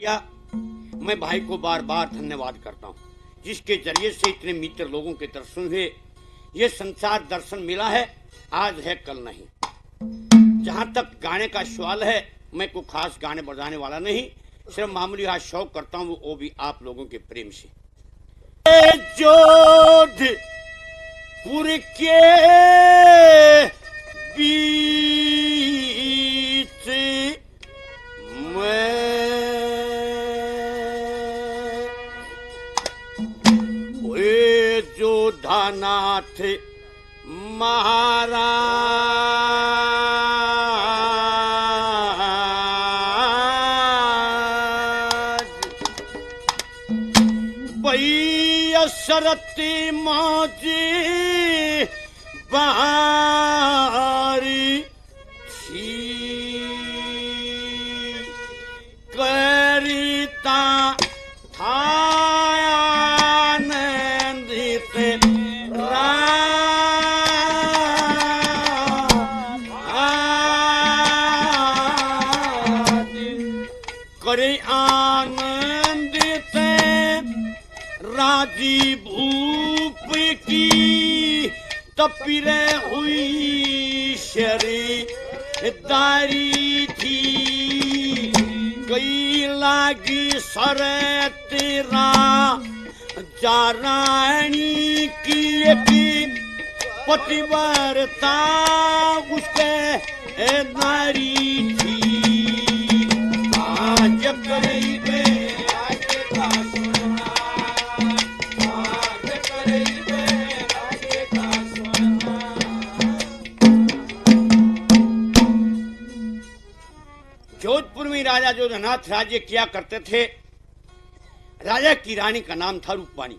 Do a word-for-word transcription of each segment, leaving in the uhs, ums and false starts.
या मैं भाई को बार बार धन्यवाद करता हूँ, जिसके जरिए से इतने मित्र लोगों के दर्शन हुए। ये संसार दर्शन मिला है, आज है कल नहीं। जहाँ तक गाने का सवाल है, मैं कोई खास गाने बजाने वाला नहीं, सिर्फ मामूली आज शौक करता हूँ, वो भी आप लोगों के प्रेम से। जोधपुर के बीच में वे जोधानाथ महाराज भैया सरती मौजी बारी थी करिता था आनंदित करे आनंदित राजी भूप की तपिरे हुई शरीदारी थी। गई लागी सर तेरा जारानी की पतिव्रता उसके नारी थी। आज करीबे आगे का सुनना, आज करीबे आगे का सुनना। जोधपुर में राजा जोधानाथ राज्य किया करते थे। राजा की रानी का नाम था रूपवाणी।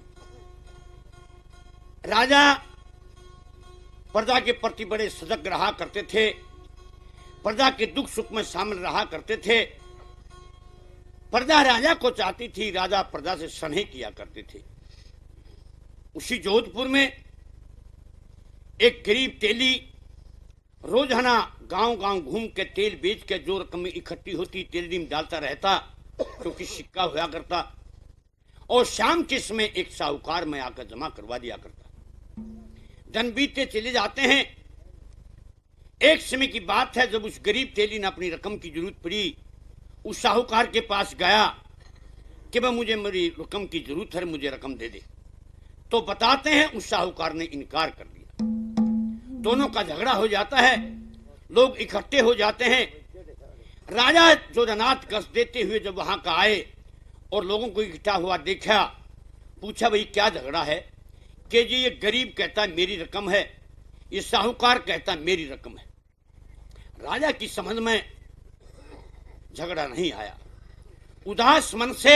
राजा प्रजा के प्रति बड़े सजग रहा करते थे, प्रजा के दुख सुख में शामिल रहा करते थे। प्रजा राजा को चाहती थी, राजा प्रजा से स्नेह किया करते थे। उसी जोधपुर में एक गरीब तेली रोजाना गांव गांव घूम के तेल बेच के जो रकम इकट्ठी होती तेली में डालता रहता, क्योंकि सिक्का हुआ करता, और शाम के समय एक साहूकार में आकर जमा करवा दिया करता। दिन बीतते चले जाते हैं। एक समय की बात है, जब उस गरीब तेली ने अपनी रकम की जरूरत पड़ी, उस साहूकार के पास गया कि भाई मुझे मेरी रकम की जरूरत है, मुझे रकम दे दे। तो बताते हैं उस साहूकार ने इनकार कर दिया। दोनों का झगड़ा हो जाता है, लोग इकट्ठे हो जाते हैं। राजा जोधानाथ गश्त देते हुए जब वहां का आए और लोगों को इकट्ठा हुआ देखा, पूछा भाई क्या झगड़ा है? कि जी ये गरीब कहता है मेरी रकम है, ये साहूकार कहता है मेरी रकम है। राजा की समझ में झगड़ा नहीं आया। उदास मन से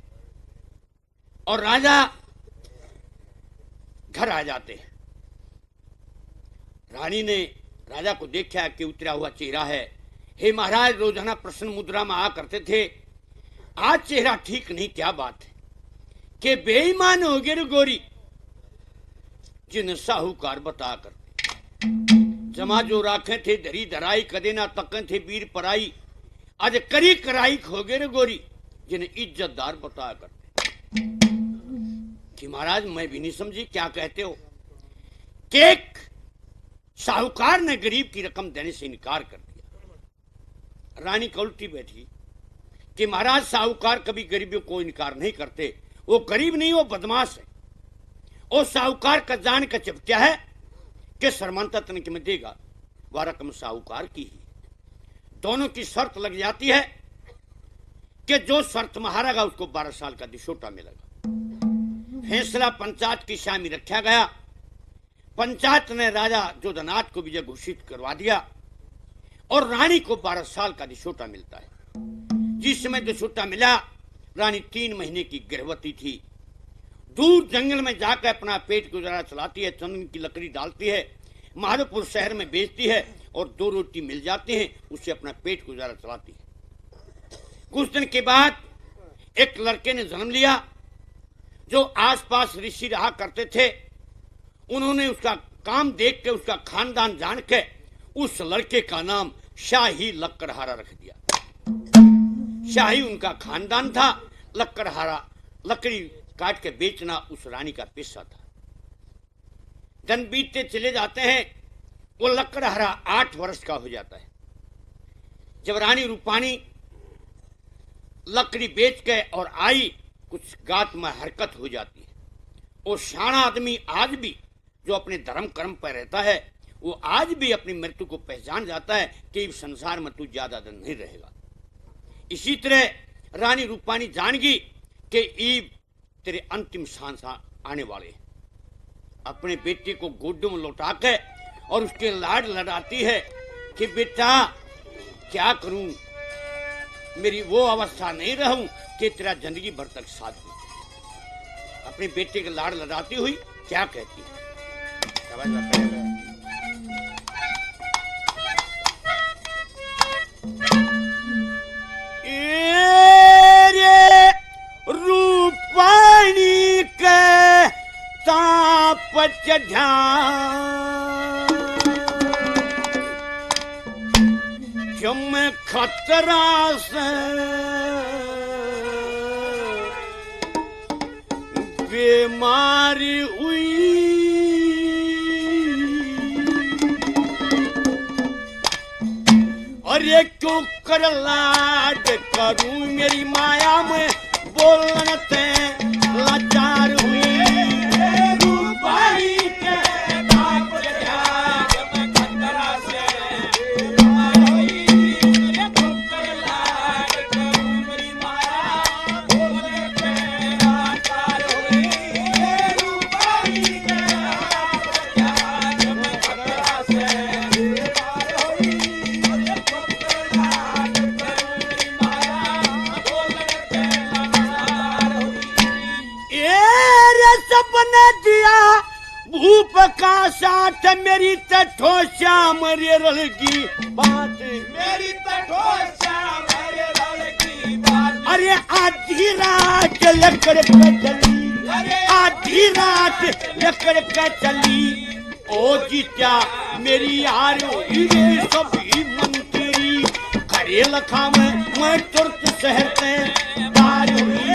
और राजा घर आ जाते हैं। रानी ने राजा को देखा कि उतरा हुआ चेहरा है। हे महाराज, रोजाना प्रसन्न मुद्रा में आ करते थे, आज चेहरा ठीक नहीं, क्या बात है? कि बेईमान हो गए गोरी, जिन साहूकार बता करते जमा जो राखे थे धरी धराई, कदे ना तकन थे वीर पराई, आज करी कराई खो गए गोरी, जिन्हें इज्जतदार बता करते। कि महाराज मैं भी नहीं समझी क्या कहते हो। केक साहूकार ने गरीब की रकम देने से इनकार कर दिया। रानी कौलटी बैठी कि महाराज साहूकार कभी गरीबों को इनकार नहीं करते, वो गरीब नहीं, वो बदमाश है। और साहूकार का जान का चपटिया है कि सरमानता तनिक में देगा, वह रकम साहूकार की ही। दोनों की शर्त लग जाती है कि जो शर्त में हारेगा उसको बारह साल का दिशोटा मिलेगा। फैसला पंचायत की शामी रखा गया। पंचायत ने राजा जोधानाथ को विजय घोषित करवा दिया और रानी को बारह साल का दिशोटा मिलता है। जिस समय दिशोटा मिला, रानी तीन महीने की गर्भवती थी। दूर जंगल में जाकर अपना पेट गुजारा चलाती है, चंदन की लकड़ी डालती है, माधोपुर शहर में बेचती है और दो रोटी मिल जाती हैं, उससे अपना पेट गुजारा चलाती है। कुछ दिन के बाद एक लड़के ने जन्म लिया। जो आसपास ऋषि रहा करते थे, उन्होंने उसका काम देख के, उसका खानदान जान के उस लड़के का नाम शाही लक्कड़हारा रख दिया। शाही उनका खानदान था। लकड़हारा लकड़ी काट के बेचना उस रानी का पेशा था। दिन बीतते चले जाते हैं, वो लकड़हारा आठ वर्ष का हो जाता है। जब रानी रूपानी लकड़ी बेच के और आई, कुछ गात में हरकत हो जाती है। वो शाना आदमी आज भी जो अपने धर्म कर्म पर रहता है, वो आज भी अपनी मृत्यु को पहचान जाता है कि इस संसार में तू ज्यादा दिन नहीं रहेगा। इसी तरह रानी रूपानी जान गई कि ईब तेरे अंतिम सांस आने वाले हैं। अपने बेटे को गोदों में लौटा के और उसके लाड लड़ाती है कि बेटा क्या करूं, मेरी वो अवस्था नहीं रहूं कि तेरा जिंदगी भर तक साथ दूं। अपने बेटे के लाड लड़ाती हुई क्या कहती है? रूपाणी के ताप चढ़ा जम खतरा से बीमारी हुई। और ये क्यों कर लाड करूं मेरी माया में बोलते लाचार हुई। रूपाणी के ताप चढ़ा जम खतरा से सपने दिया भूप का साथ मेरी तठोशा मरे रलगी बात, मेरी तठोशा मरे रलगी बात। अरे आधी रात लकड़ पे चली, आधी रात लकड़ पे चली। ओ जीत्या मेरी यार ये सभी मंत्री खड़े लखा में मैं तुरंत शहर से तार हुई।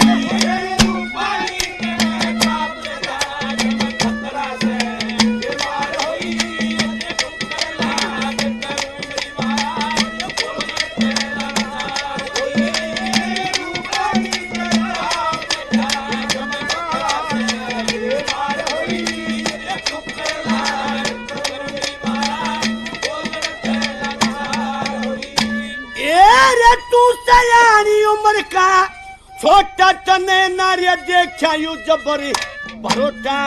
तू सयानी उम्र का छोटा तने नारे देखा यू जबर भरोटा।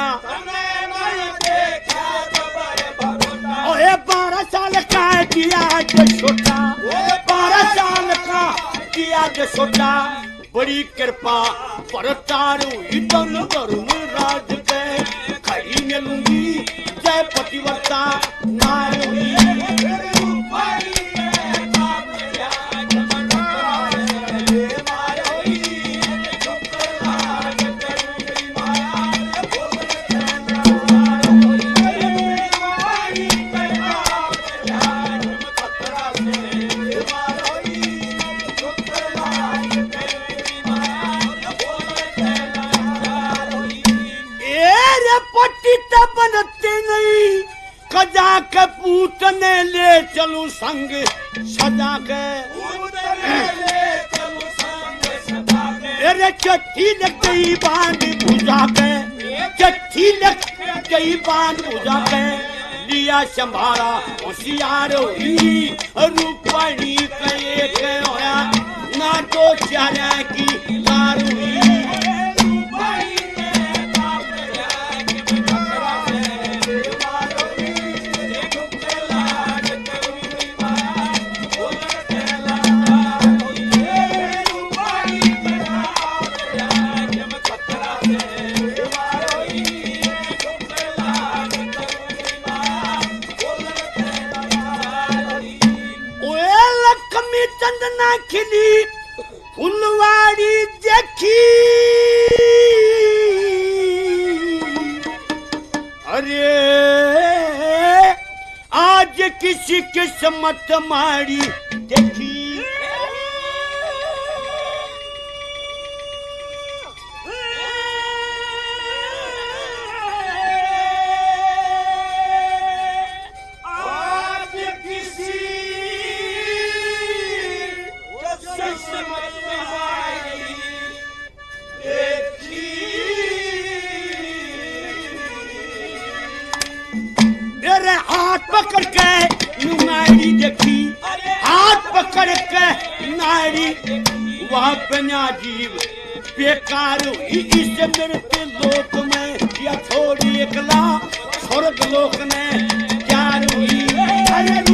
ओए बारह साल का किया जो छोटा, बारह साल का किया जो छोटा। बड़ी कृपा परतारू इतन धर्म राज के खड़ी मिलूंगी जय पतिव्रता नारी। बनते नहीं खजा के पूतने ले चलू संग सजा के, अरे चट्टी लग गई बांध बुझा के, चट्टी लग गई बांध बुझा के। लिया संभारा होशियार हुई रूपाणी के एक होया ना तो चारा की लार हुई। चंदना खिली फुलवाड़ी देखी, अरे आज किसी किस्मत मारी देखी। पकड़ के नायरी देखी, हाथ पकड़ के नायरी वह बना जीव बेकार हुई इस मृत्यु लोक में, या छोड़ी एकला स्वर्ग लोक ने प्यार हुई।